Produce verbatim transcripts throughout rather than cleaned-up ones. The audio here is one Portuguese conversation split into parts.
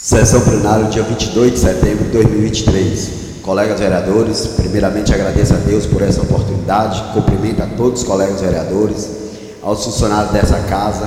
Sessão plenária, dia vinte e dois de setembro de dois mil e vinte e três. Colegas vereadores, primeiramente agradeço a Deus por essa oportunidade, cumprimento a todos os colegas vereadores, aos funcionários dessa casa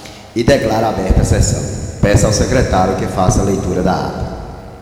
e declaro aberta a sessão. Peço ao secretário que faça a leitura da ata.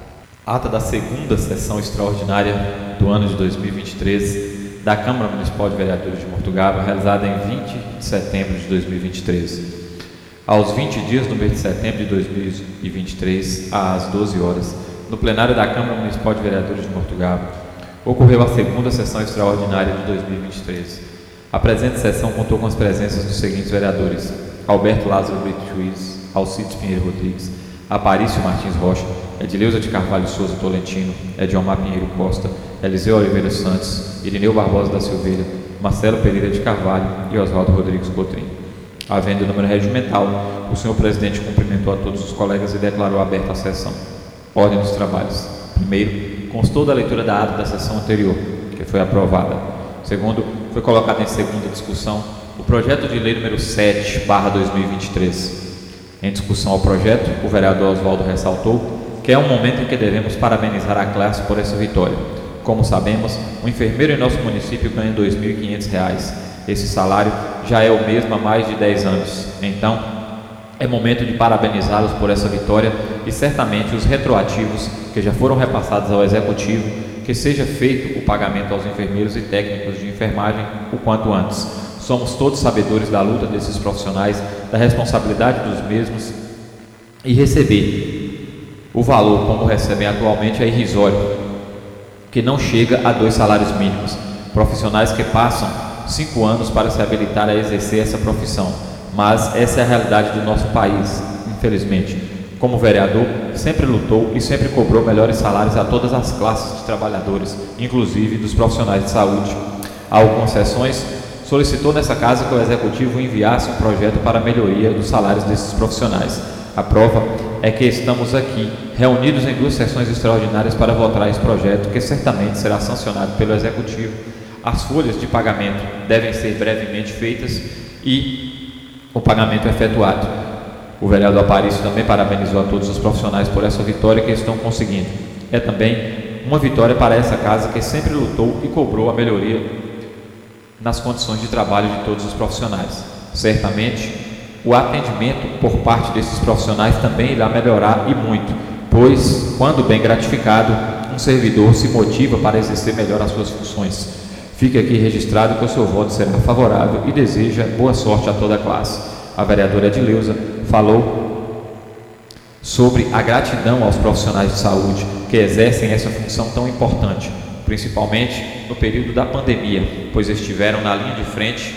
Ata da segunda sessão extraordinária do ano de dois mil e vinte e três da Câmara Municipal de Vereadores de Mortugaba, realizada em vinte de setembro de dois mil e vinte e três. Aos vinte dias do mês de setembro de dois mil e vinte e três, às doze horas, no plenário da Câmara Municipal de Vereadores de Mortugaba, ocorreu a segunda sessão extraordinária de dois mil e vinte e três. A presente sessão contou com as presenças dos seguintes vereadores: Alberto Lázaro Brito Juiz, Alcides Pinheiro Rodrigues, Aparício Martins Rocha, Edileuza de Carvalho Souza Tolentino, Ediomar Pinheiro Costa, Eliseu Oliveira Santos, Irineu Barbosa da Silveira, Marcelo Pereira de Carvalho e Oswaldo Rodrigues Cotrim. Havendo número regimental, o senhor presidente cumprimentou a todos os colegas e declarou aberta a sessão. Ordem dos trabalhos. Primeiro, constou da leitura da ata da sessão anterior, que foi aprovada. Segundo, foi colocado em segunda discussão o projeto de lei número sete barra dois mil e vinte e três. Em discussão ao projeto, o vereador Oswaldo ressaltou que é um momento em que devemos parabenizar a classe por essa vitória. Como sabemos, o enfermeiro em nosso município ganha dois mil e quinhentos reais. Esse salário já é o mesmo há mais de dez anos. Então, é momento de parabenizá-los por essa vitória e certamente os retroativos que já foram repassados ao Executivo, que seja feito o pagamento aos enfermeiros e técnicos de enfermagem o quanto antes. Somos todos sabedores da luta desses profissionais, da responsabilidade dos mesmos, e receber o valor como recebem atualmente é irrisório, que não chega a dois salários mínimos. Profissionais que passam cinco anos para se habilitar a exercer essa profissão, mas essa é a realidade do nosso país, infelizmente. Como vereador, sempre lutou e sempre cobrou melhores salários a todas as classes de trabalhadores, inclusive dos profissionais de saúde. Há concessões, solicitou nessa casa que o Executivo enviasse um projeto para a melhoria dos salários desses profissionais. A prova é que estamos aqui, reunidos em duas sessões extraordinárias para votar esse projeto, que certamente será sancionado pelo Executivo. As folhas de pagamento devem ser brevemente feitas e o pagamento é efetuado. O vereador Aparício também parabenizou a todos os profissionais por essa vitória que estão conseguindo. É também uma vitória para essa casa que sempre lutou e cobrou a melhoria nas condições de trabalho de todos os profissionais. Certamente, o atendimento por parte desses profissionais também irá melhorar e muito, pois, quando bem gratificado, um servidor se motiva para exercer melhor as suas funções. Fique aqui registrado que o seu voto será favorável e deseja boa sorte a toda a classe. A vereadora Edileuza falou sobre a gratidão aos profissionais de saúde que exercem essa função tão importante, principalmente no período da pandemia, pois estiveram na linha de frente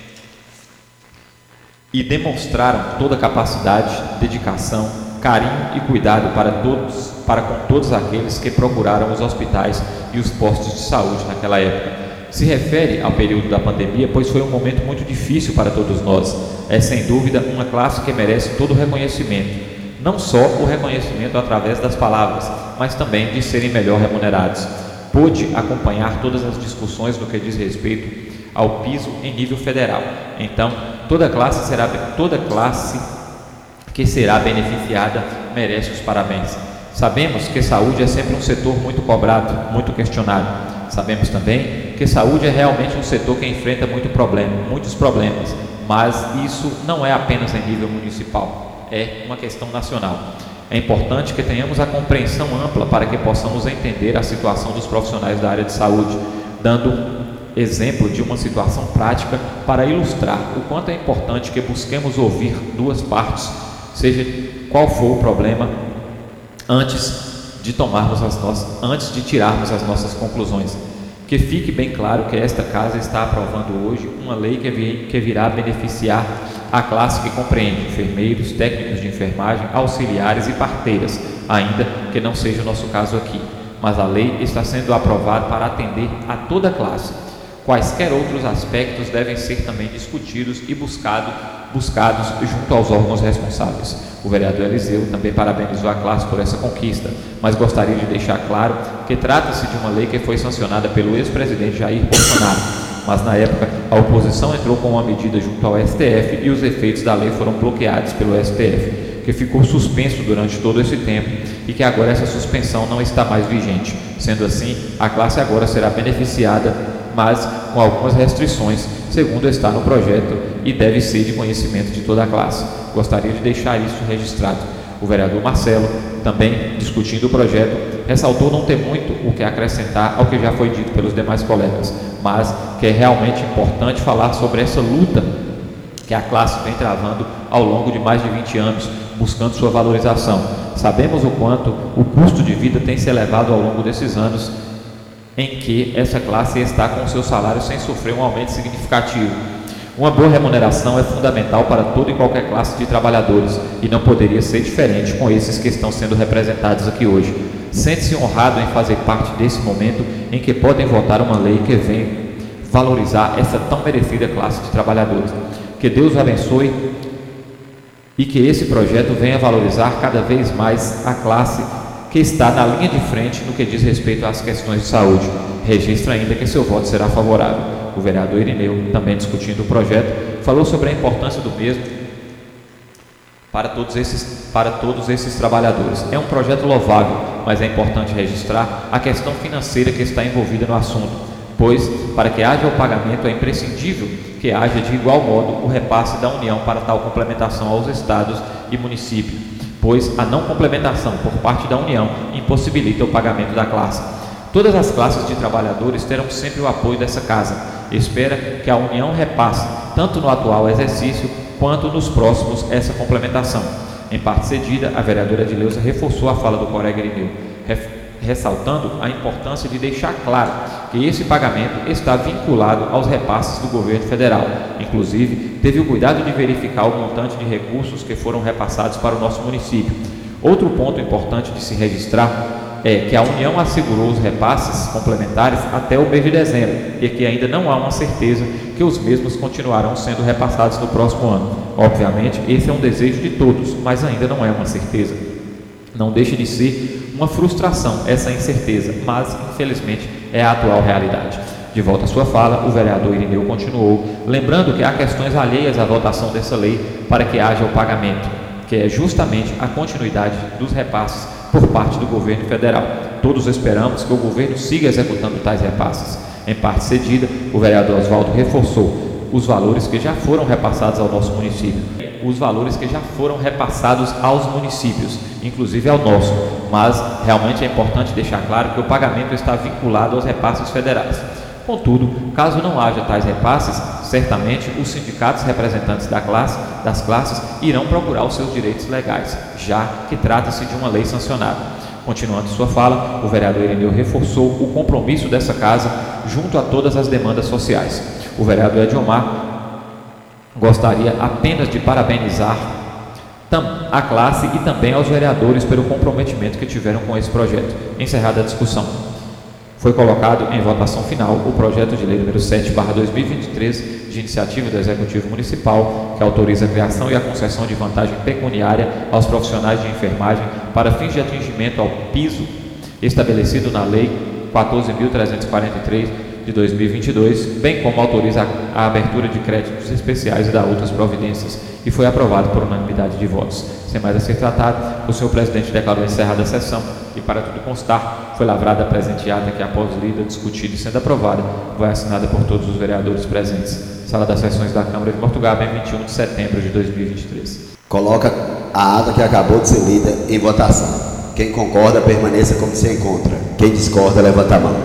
e demonstraram toda a capacidade, dedicação, carinho e cuidado para todos, para com todos aqueles que procuraram os hospitais e os postos de saúde naquela época. Se refere ao período da pandemia, pois foi um momento muito difícil para todos nós. É sem dúvida uma classe que merece todo o reconhecimento, não só o reconhecimento através das palavras, mas também de serem melhor remunerados. Pude acompanhar todas as discussões no que diz respeito ao piso em nível federal. Então, toda classe será toda classe que será beneficiada merece os parabéns. Sabemos que saúde é sempre um setor muito cobrado, muito questionado. Sabemos também que saúde é realmente um setor que enfrenta muito problema, muitos problemas, mas isso não é apenas em nível municipal, é uma questão nacional. É importante que tenhamos a compreensão ampla para que possamos entender a situação dos profissionais da área de saúde, dando exemplo de uma situação prática para ilustrar o quanto é importante que busquemos ouvir duas partes, seja qual for o problema, antes de tomarmos as nossas, antes de tirarmos as nossas conclusões. Que fique bem claro que esta casa está aprovando hoje uma lei que, vi, que virá beneficiar a classe que compreende enfermeiros, técnicos de enfermagem, auxiliares e parteiras, ainda que não seja o nosso caso aqui. Mas a lei está sendo aprovada para atender a toda a classe. Quaisquer outros aspectos devem ser também discutidos e buscado, buscados junto aos órgãos responsáveis. O vereador Eliseu também parabenizou a classe por essa conquista, mas gostaria de deixar claro que trata-se de uma lei que foi sancionada pelo ex-presidente Jair Bolsonaro, mas na época a oposição entrou com uma medida junto ao S T F e os efeitos da lei foram bloqueados pelo S T F. que ficou suspenso durante todo esse tempo e que agora essa suspensão não está mais vigente. Sendo assim, a classe agora será beneficiada, mas com algumas restrições, segundo está no projeto e deve ser de conhecimento de toda a classe. Gostaria de deixar isso registrado. O vereador Marcelo, também discutindo o projeto, ressaltou não ter muito o que acrescentar ao que já foi dito pelos demais colegas, mas que é realmente importante falar sobre essa luta que a classe vem travando ao longo de mais de vinte anos, buscando sua valorização. Sabemos o quanto o custo de vida tem se elevado ao longo desses anos em que essa classe está com o seu salário sem sofrer um aumento significativo. Uma boa remuneração é fundamental para toda e qualquer classe de trabalhadores e não poderia ser diferente com esses que estão sendo representados aqui hoje. Sente-se honrado em fazer parte desse momento em que podem votar uma lei que vem valorizar essa tão merecida classe de trabalhadores. Que Deus abençoe e que esse projeto venha valorizar cada vez mais a classe que está na linha de frente no que diz respeito às questões de saúde. Registra ainda que seu voto será favorável. O vereador Irineu, também discutindo o projeto, falou sobre a importância do mesmo para todos esses, para todos esses trabalhadores. É um projeto louvável, mas é importante registrar a questão financeira que está envolvida no assunto, pois, para que haja o pagamento, é imprescindível que haja de igual modo o repasse da União para tal complementação aos estados e municípios, pois a não complementação por parte da União impossibilita o pagamento da classe. Todas as classes de trabalhadores terão sempre o apoio dessa casa. Espera que a União repasse, tanto no atual exercício, quanto nos próximos, essa complementação. Em parte cedida, a vereadora Edileuza reforçou a fala do colega Irineu, ressaltando a importância de deixar claro que esse pagamento está vinculado aos repasses do governo federal. Inclusive, teve o cuidado de verificar o montante de recursos que foram repassados para o nosso município. Outro ponto importante de se registrar é que a União assegurou os repasses complementares até o mês de dezembro e que ainda não há uma certeza que os mesmos continuarão sendo repassados no próximo ano. Obviamente, esse é um desejo de todos, mas ainda não é uma certeza. Não deixa de ser uma frustração essa incerteza, mas infelizmente é a atual realidade. De volta à sua fala, o vereador Irineu continuou, lembrando que há questões alheias à votação dessa lei para que haja o pagamento, que é justamente a continuidade dos repasses por parte do governo federal. Todos esperamos que o governo siga executando tais repasses. Em parte cedida, o vereador Oswaldo reforçou os valores que já foram repassados ao nosso município, os valores que já foram repassados aos municípios, inclusive ao nosso, mas realmente é importante deixar claro que o pagamento está vinculado aos repasses federais. Contudo, caso não haja tais repasses, certamente os sindicatos representantes da classe, das classes irão procurar os seus direitos legais, já que trata-se de uma lei sancionada. Continuando sua fala, o vereador Irineu reforçou o compromisso dessa casa junto a todas as demandas sociais. O vereador Ediomar gostaria apenas de parabenizar a classe e também aos vereadores pelo comprometimento que tiveram com esse projeto. Encerrada a discussão, foi colocado em votação final o projeto de lei número sete barra dois mil e vinte e três, de iniciativa do Executivo Municipal, que autoriza a criação e a concessão de vantagem pecuniária aos profissionais de enfermagem para fins de atingimento ao piso estabelecido na Lei quatorze mil trezentos e quarenta e três de dois mil e vinte e dois, bem como autoriza a, a abertura de créditos especiais e da outras providências, e foi aprovado por unanimidade de votos. Sem mais a ser tratado, o senhor presidente declarou encerrada a sessão e, para tudo constar, foi lavrada a presente ata que, após lida, discutida e sendo aprovada, vai assinada por todos os vereadores presentes. Sala das Sessões da Câmara de Mortugaba, em vinte e um de setembro de dois mil e vinte e três. Coloca a ata que acabou de ser lida em votação. Quem concorda, permaneça como se encontra. Quem discorda, levanta a mão.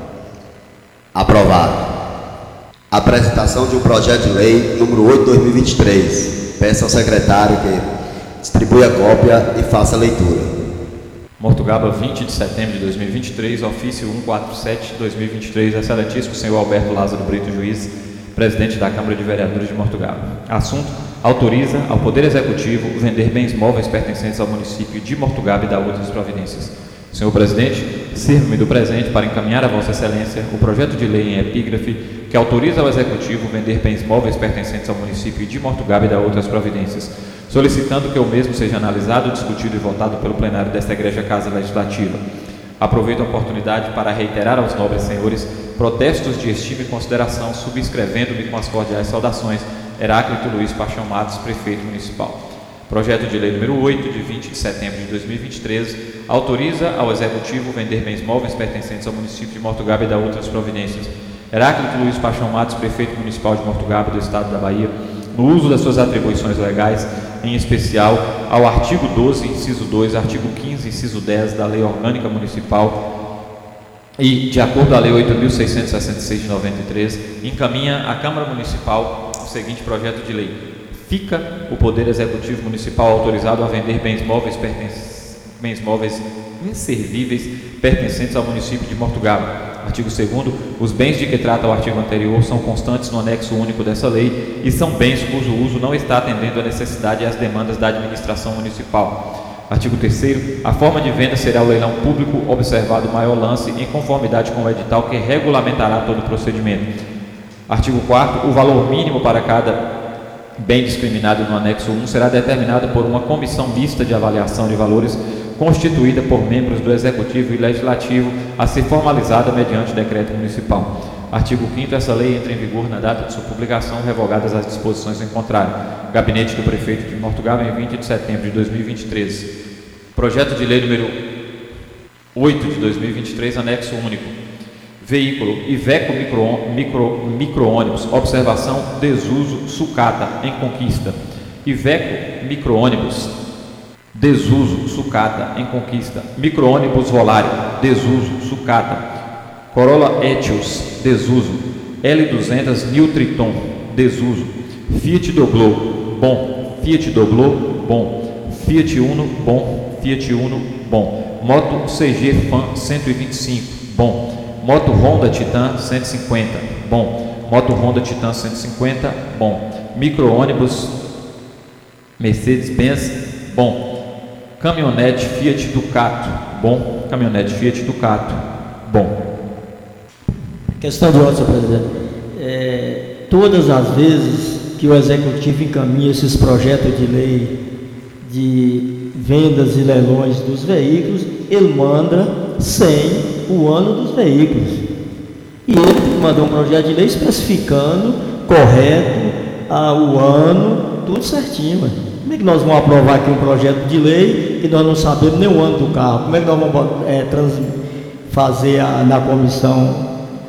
Aprovado. Apresentação de um projeto de lei número oito de dois mil e vinte e três. Peço ao secretário que distribua a cópia e faça a leitura. Mortugaba, vinte de setembro de dois mil e vinte e três, ofício cento e quarenta e sete de dois mil e vinte e três, excelentíssimo senhor Alberto Lázaro Brito, juiz, presidente da Câmara de Vereadores de Mortugaba. Assunto: autoriza ao Poder Executivo vender bens móveis pertencentes ao município de Mortugaba e dar outras providências. Senhor presidente, sirvo-me do presente para encaminhar a Vossa Excelência o projeto de lei em epígrafe que autoriza ao Executivo vender bens móveis pertencentes ao município de Mortugaba e dar outras providências, solicitando que o mesmo seja analisado, discutido e votado pelo plenário desta Igreja Casa Legislativa. Aproveito a oportunidade para reiterar aos nobres senhores protestos de estima e consideração, subscrevendo-me com as cordiais saudações, Heráclito Luiz Paixão Matos, prefeito municipal. Projeto de lei número oito, de vinte de setembro de dois mil e vinte e três, autoriza ao Executivo vender bens móveis pertencentes ao município de Mortugaba e dar outras providências. Heráclito Luiz Paixão Matos, prefeito municipal de Mortugaba do estado da Bahia, no uso das suas atribuições legais, em especial ao artigo doze, inciso dois, artigo quinze, inciso dez da Lei Orgânica Municipal e, de acordo com a Lei oito mil seiscentos e sessenta e seis de noventa e três, encaminha à Câmara Municipal o seguinte projeto de lei. Fica o Poder Executivo Municipal autorizado a vender bens móveis, pertence... bens móveis inservíveis pertencentes ao município de Mortugaba. Artigo segundo, os bens de que trata o artigo anterior são constantes no anexo único dessa lei e são bens cujo uso não está atendendo à necessidade e às demandas da administração municipal. Artigo terceiro, a forma de venda será o leilão público, observado o maior lance em conformidade com o edital que regulamentará todo o procedimento. Artigo quarto, o valor mínimo para cada bem discriminado no anexo um será determinado por uma comissão mista de avaliação de valores constituída por membros do Executivo e Legislativo, a ser formalizada mediante decreto municipal. Artigo quinto, essa lei entra em vigor na data de sua publicação, revogadas as disposições em contrário. Gabinete do Prefeito de Mortugaba, em vinte de setembro de dois mil e vinte e três. Projeto de lei número oito de dois mil e vinte e três, anexo único. Veículo Iveco micro, micro, micro-ônibus, observação, desuso, sucata, em conquista. Iveco micro-ônibus, desuso, sucata, em conquista. Micro-ônibus Volare, desuso, sucata. Corolla Etios, desuso. L duzentos Niltriton, desuso. Fiat Doblo, bom. Fiat Doblo, bom. Fiat Uno, bom. Fiat Uno, bom. Moto C G Fan cento e vinte e cinco, bom. Moto Honda Titan cento e cinquenta, bom. Moto Honda Titan cento e cinquenta, bom. Micro-ônibus Mercedes-Benz, bom. Caminhonete Fiat Ducato, bom. Caminhonete Fiat Ducato, bom. Questão de ordem, senhor presidente. É, todas as vezes que o Executivo encaminha esses projetos de lei de vendas e leilões dos veículos, ele manda sem o ano dos veículos. E ele mandou um projeto de lei especificando correto ah, o ano, tudo certinho. Mas como é que nós vamos aprovar aqui um projeto de lei e nós não sabemos nem o ano do carro? Como é que nós vamos é, trans, fazer a, na comissão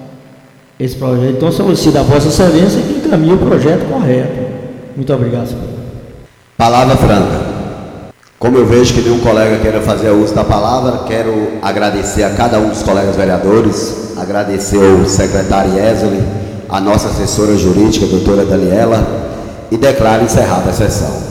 esse projeto? Então, solicito a Vossa Excelência que encaminhe o projeto correto. Muito obrigado, senhor. Palavra franca. Como eu vejo que nenhum colega queira fazer uso da palavra, quero agradecer a cada um dos colegas vereadores, agradecer ao secretário Yeseli, a nossa assessora jurídica, a doutora Daniela, e declaro encerrada a sessão.